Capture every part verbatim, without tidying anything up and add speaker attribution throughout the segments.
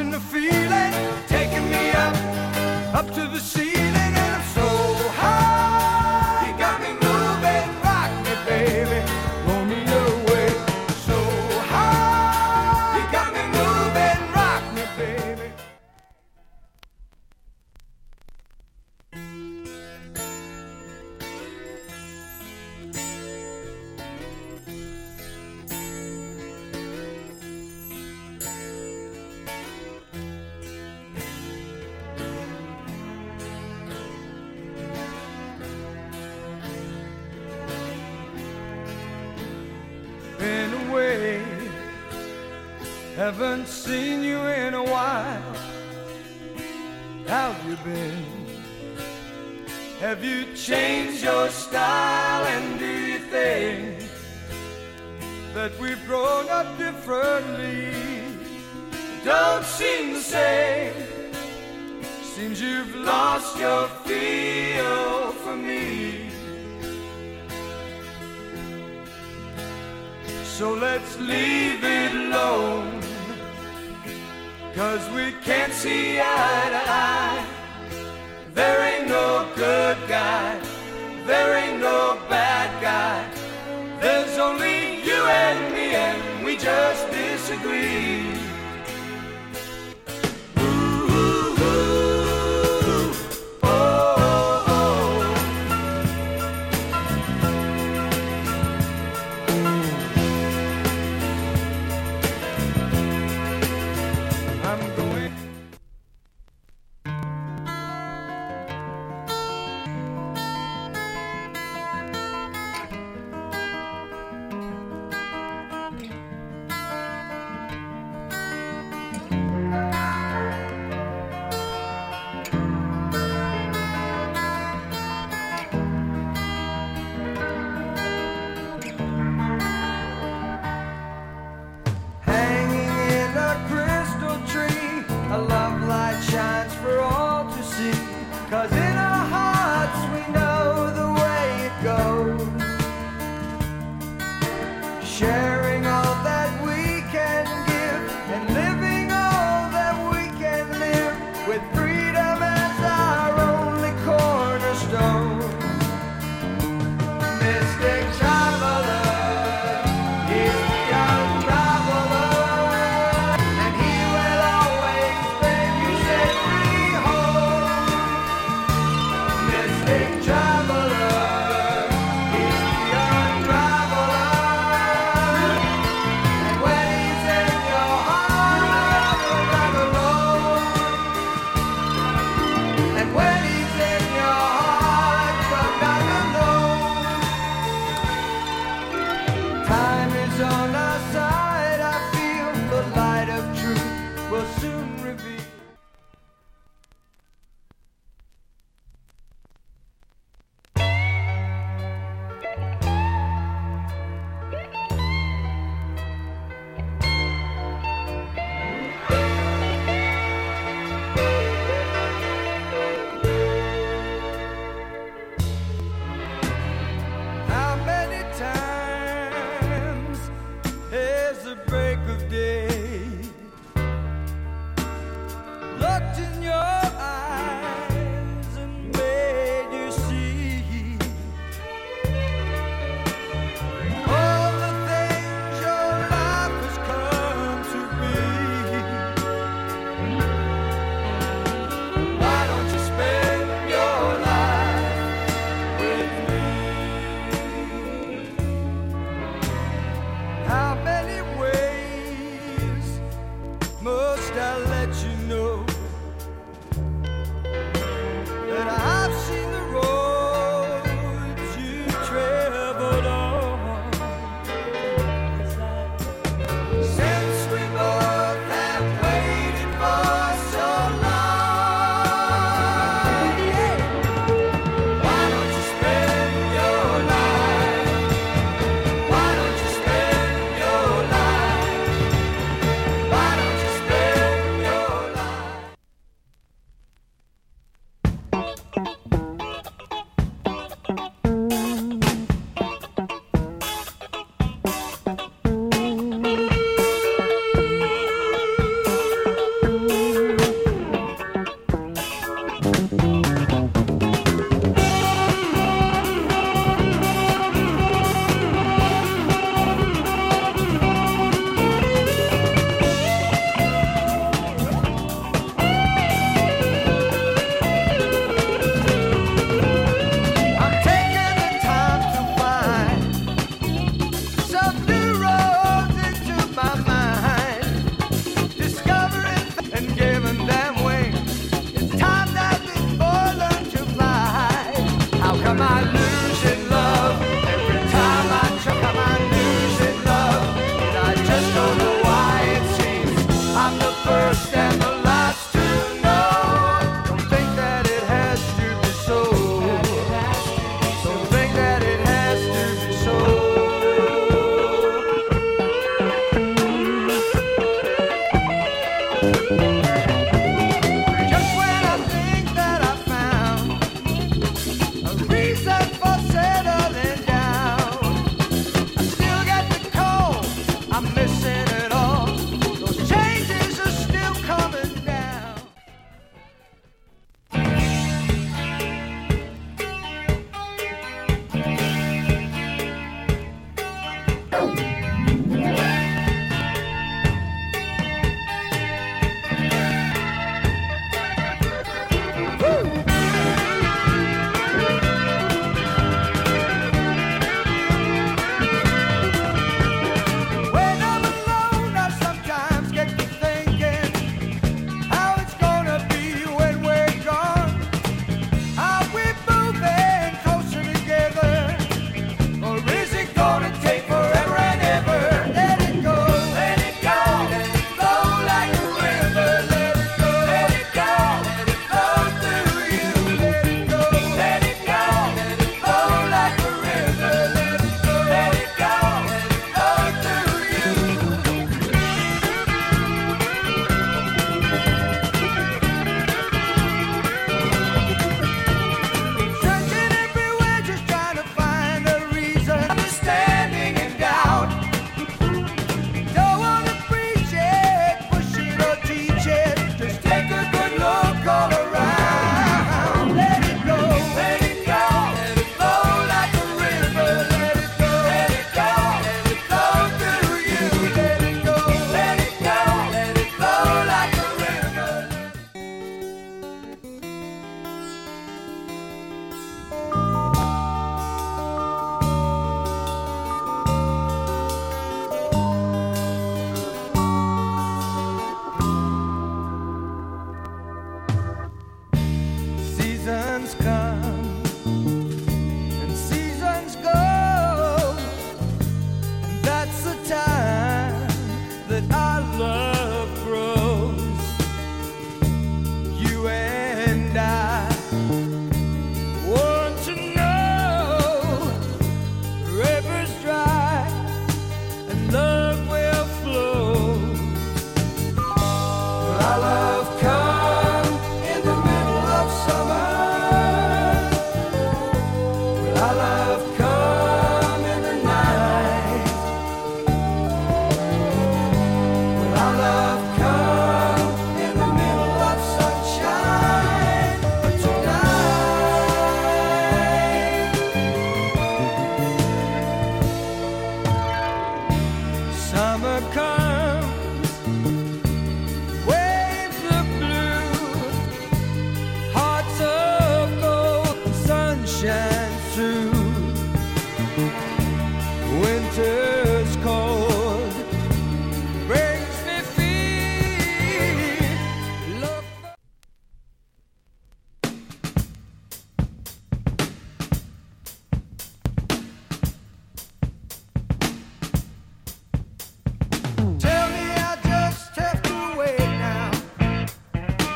Speaker 1: catching the feeling, taking me up, up to the ceiling, and I'm so high. You got me moving, rock me, baby, blow me away. So high, you got me moving, rock me, baby. Been away, haven't seen you in a while. How've you been? Have you changed your style? And do you think that we've grown up differently? Don't seem the same. Seems you've lost your feel for me. So let's leave it alone, 'cause we can't see eye to eye. There ain't no good guy, there ain't no bad guy. There's only you and me, and we just disagree.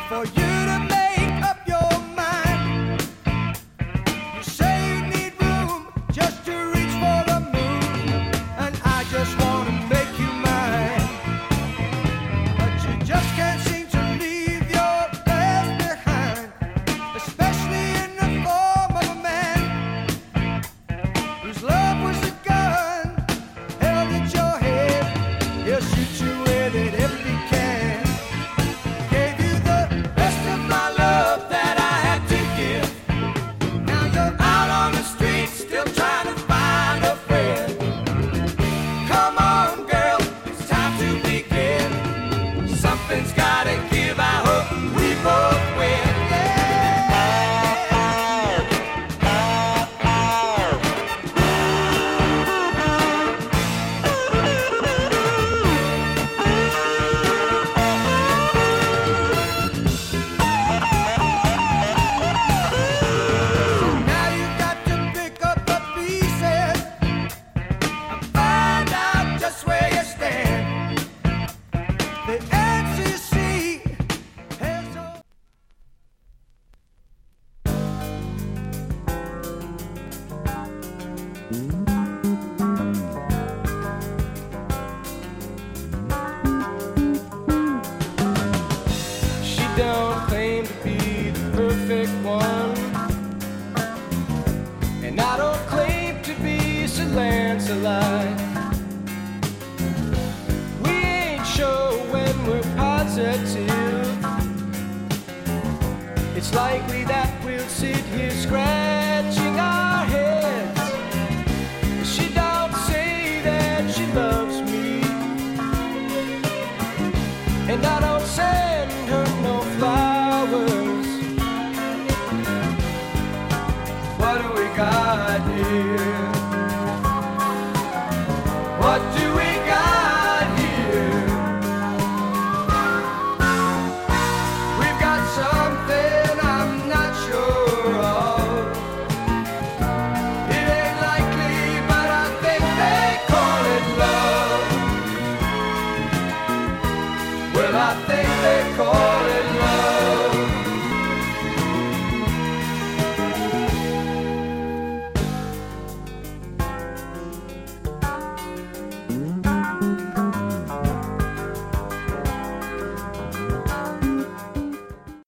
Speaker 1: for you to make up your mind. You say you need room just to reach for the moon, and I just want to make you mine. But you just can't seem to leave your past behind, especially in the form of a man whose love was a gun held at your head. He'll shoot you with it if he can. Gave you the rest of my love that I had to give. Now you're out on the street still trying to find a friend. Come on, girl, it's time to begin. Something's gotta give, I hope we both win. Now you've got to pick up the pieces and find out just where you stand. The N C C has a She don't claim to be the perfect one, and I don't claim to be Sir Lancelot. We ain't sure when we're positive. It's likely that we'll sit here scratching